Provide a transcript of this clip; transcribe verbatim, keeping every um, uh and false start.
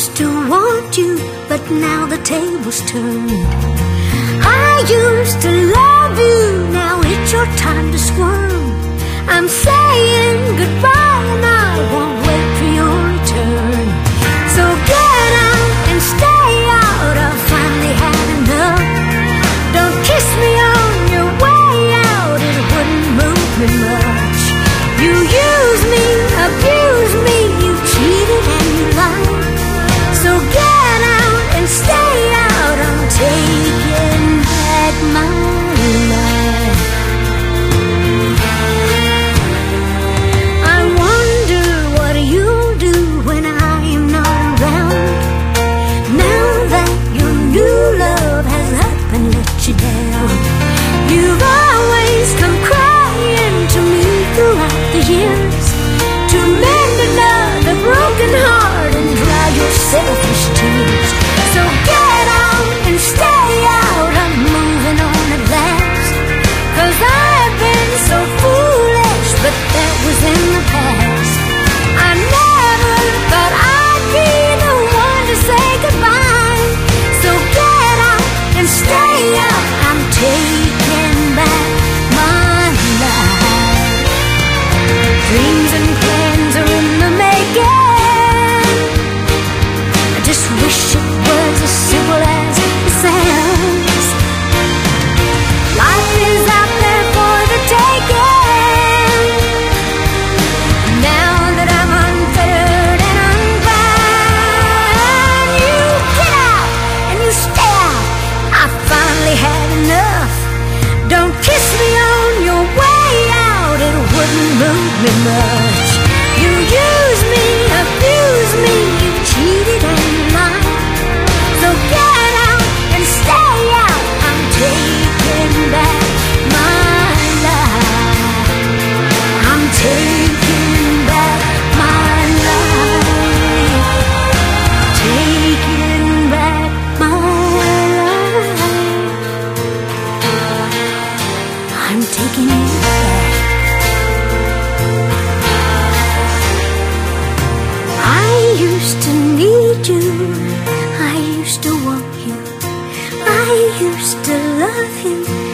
used to want you, but now the tables turn. I used to love you, now it's your time to squirm. I'm saying goodbye and I won't wait for your return. So get out and stay out, I've finally had enough. Don't kiss me on your way out, it wouldn't move me much. You use me, abuse me, you cheated and you lied. So get out and stay out, I'm taking back my life. I wonder what you'll do when I am not around, now that your new love has up and let you down. You've always come crying to me throughout the years, to mend another broken heart and dry your selfish tears. So get out and stay out, I'm moving on at last. Cause I've been so foolish, but that was in the past. I never thought I'd be the one to say goodbye. So get out and stay out, I'm taking back my life. Dreams and plans are in the making, I just wish it was as simple as it sounds. Life is out there for the taking, now that I'm unfettered and unbound. You get out and you stay out, I finally had enough. Don't kiss me on your way out, it wouldn't move me much. You use me, abuse me, you cheated and you lied. So get out and stay out, I'm taking back my life. I'm taking back my life. Taking back my life. I'm taking you back. I used to need you, I used to want you, I used to love you.